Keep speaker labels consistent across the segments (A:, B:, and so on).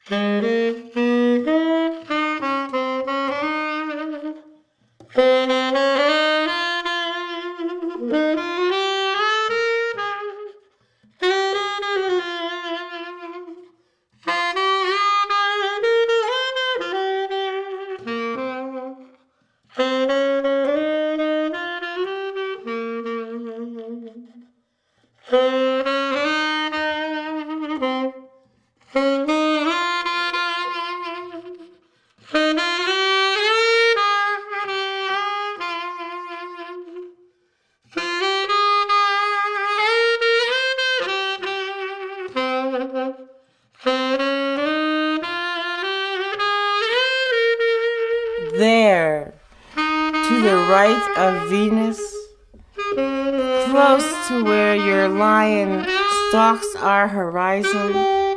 A: There, to the right of Venus, close to where your lion stalks our horizon.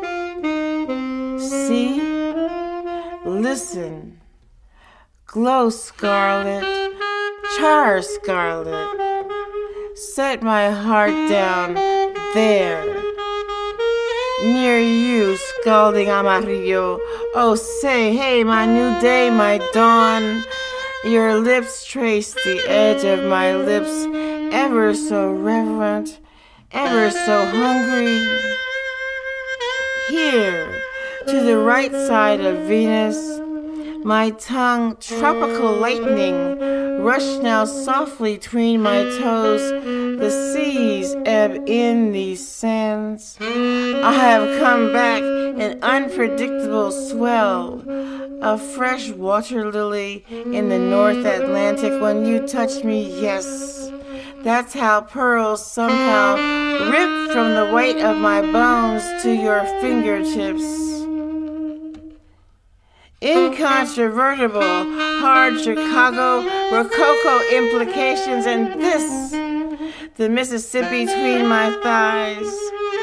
A: See, listen, glow scarlet, char scarlet, set my heart down there, near you, scalding amarillo. Oh, say, hey, my new day, my dawn. Your lips trace the edge of my lips, ever so reverent, ever so hungry. Here, to the right side of Venus, my tongue, tropical lightning, rush now softly between my toes. The seas ebb in these sands. I have come back an unpredictable swell, a fresh water lily in the North Atlantic. When you touch me, yes, that's how pearls somehow rip from the weight of my bones to your fingertips. Incontrovertible, hard Chicago, Rococo implications, and this, the Mississippi between my thighs.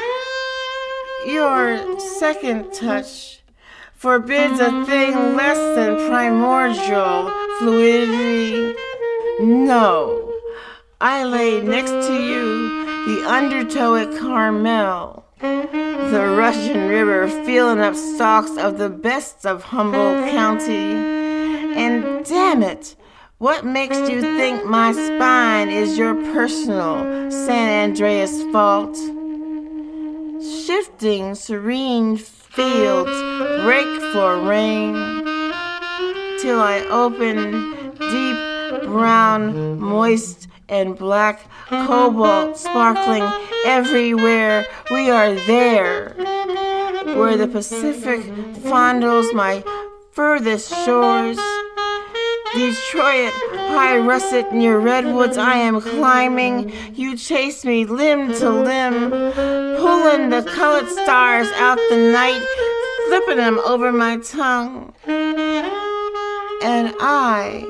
A: Your second touch forbids a thing less than primordial fluidity. No, I lay next to you, the undertow at Carmel, the Russian River filling up stalks of the best of Humboldt County. And damn it, what makes you think my spine is your personal San Andreas fault? Shifting serene fields break for rain, till I open deep brown, moist and black, cobalt sparkling everywhere. We are there, where the Pacific fondles my furthest shores. Detroit, high russet near redwoods, I am climbing. You chase me limb to limb, pulling the colored stars out the night, flipping them over my tongue. And I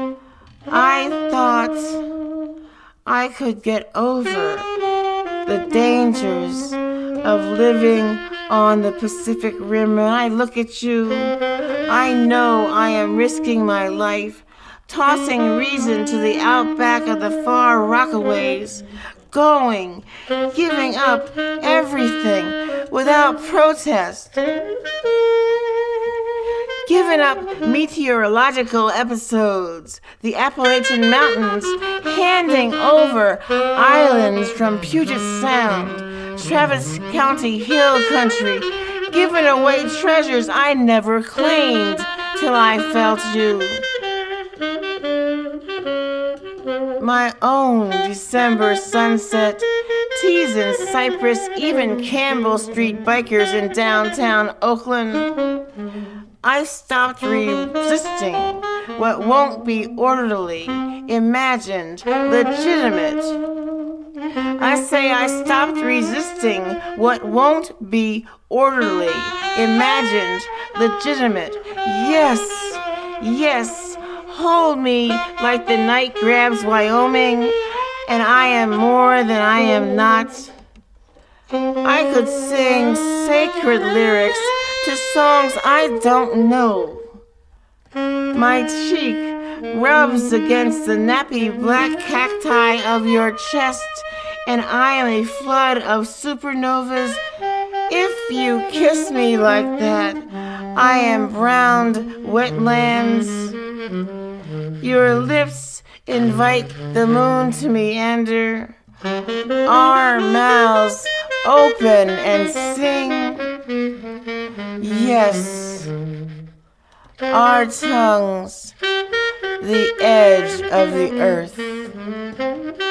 A: thought I could get over the dangers of living on the Pacific Rim. When I look at you, I know I am risking my life, tossing reason to the outback of the far Rockaways, going, giving up everything without protest, giving up meteorological episodes, the Appalachian Mountains, handing over islands from Puget Sound, Travis County Hill Country, giving away treasures I never claimed till I felt you. My own December sunset, teas in Cypress, even Campbell Street bikers in downtown Oakland. I stopped resisting what won't be orderly, imagined, legitimate. I say I stopped resisting what won't be orderly, imagined, legitimate. Yes, yes, hold me like the night grabs Wyoming, and I am more than I am not. I could sing sacred lyrics to songs I don't know. My cheek rubs against the nappy black cacti of your chest, and I am a flood of supernovas If you kiss me like that, I am browned wetlands. Your lips invite the moon to meander. Our mouths open and sing. Yes, our tongues, the edge of the earth.